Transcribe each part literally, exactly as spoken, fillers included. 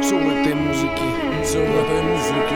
все в этой музыке. Все в этой музыке.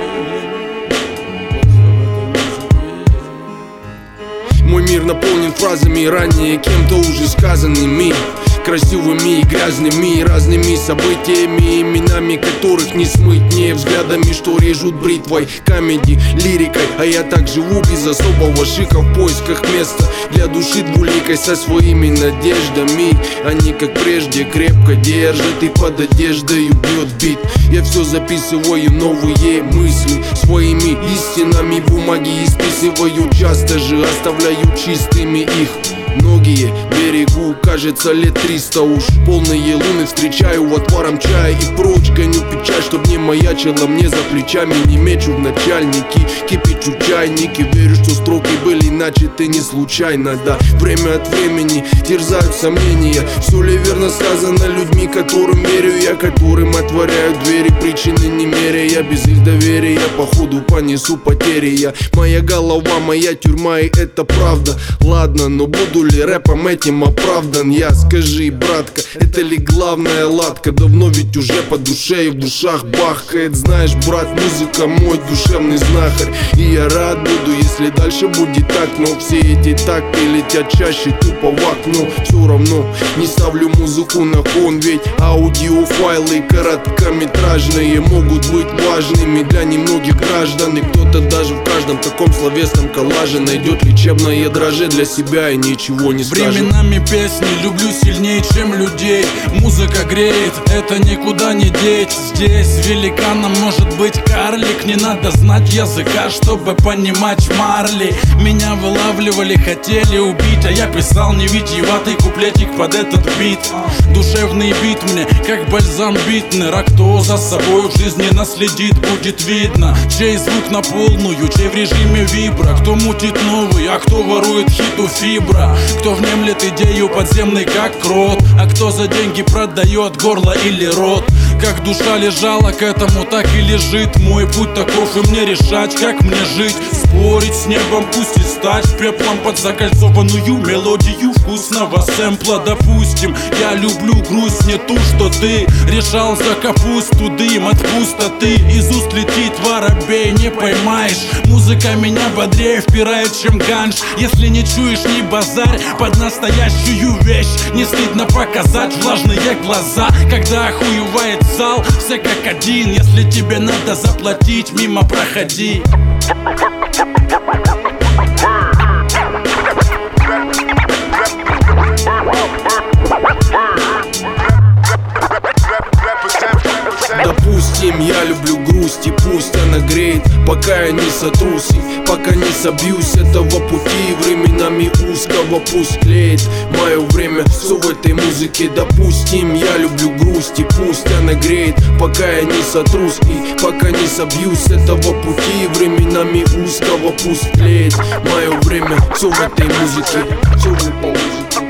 Мой мир наполнен фразами, ранее кем-то уже сказанными, красивыми и грязными, разными событиями, именами которых не смыть, не взглядами, что режут бритвой, комедий, лирикой. А я так живу без особого шика, в поисках места для души двуликой, со своими надеждами. Они, как прежде, крепко держат, и под одеждой бьет бит. Я все записываю, новые мысли, своими истинами бумаги исписываю, часто же оставляю чистыми их. Многие берегу, кажется, лет триста уж. Полные луны встречаю отваром чая и прочь гоню печаль, чтоб не маячила мне за плечами. Не мечу в начальники, кипячу чайники. Верю, что строки были начаты не случайно, да. Время от времени терзают сомнения, все ли верно сказано людьми, которым верю я, которым отворяют двери причины немеря. Без их доверия походу понесу потери я. Моя голова, моя тюрьма, и это правда. Ладно, но буду ли рэпом этим оправдан я? Скажи, братка, это ли главная ладка? Давно ведь уже по душе и в душах бахкает. Знаешь, брат, музыка мой душевный знахарь, и я рад буду, если дальше будет так. Но все эти такты летят чаще тупо в окно. Все равно не ставлю музыку на фон, ведь аудиофайлы короткометражные могут быть важными для немногих граждан. И кто-то даже в каждом таком словесном коллаже найдет лечебное дрожжи для себя и ничего не скажет. Временами песни люблю сильнее, чем людей. Музыка греет, это никуда не деть. Здесь великаном может быть карлик. Не надо знать языка, чтобы понимать Марли. Меня вылавливали, хотели убить, а я писал невитиеватый куплетик под этот бит. Душевный бит мне, как бальзам битный. А кто за собой в жизни наследит, будет видно. Чей звук на полную, чей в режиме вибра. Кто мутит новый, а кто ворует хиту фибра. Кто внемлет идею подземной, как крот, а кто за деньги продает горло или рот. Как душа лежала к этому, так и лежит. Мой путь таков, и мне решать, как мне жить. Спорить с небом, пусть и стать пеплом под закольцованную мелодию вкусного сэмпла. Допустим, я люблю грусть, не ту, что ты решал за капусту дым от пустоты. Из уст летит воробей, не поймаешь. Музыка меня бодрее впирает, чем ганж. Если не чуешь, не базарь под настоящую вещь. Не стыдно показать влажные глаза, когда охуевает зал, все как один. Если тебе надо заплатить, мимо проходи. Допустим, я люблю грусть, и пусть она греет, пока я не сотрусь, пока не собьюсь этого пути. Временами узкого пусть тлеет мое время, все в этой музыке. Допустим, я люблю грусть, и пусть она греет, пока я не сотрусь, и пока не собьюсь этого пути. Временами узкого пусть тлеет мое время, все в этой музыке, все в этой музыке.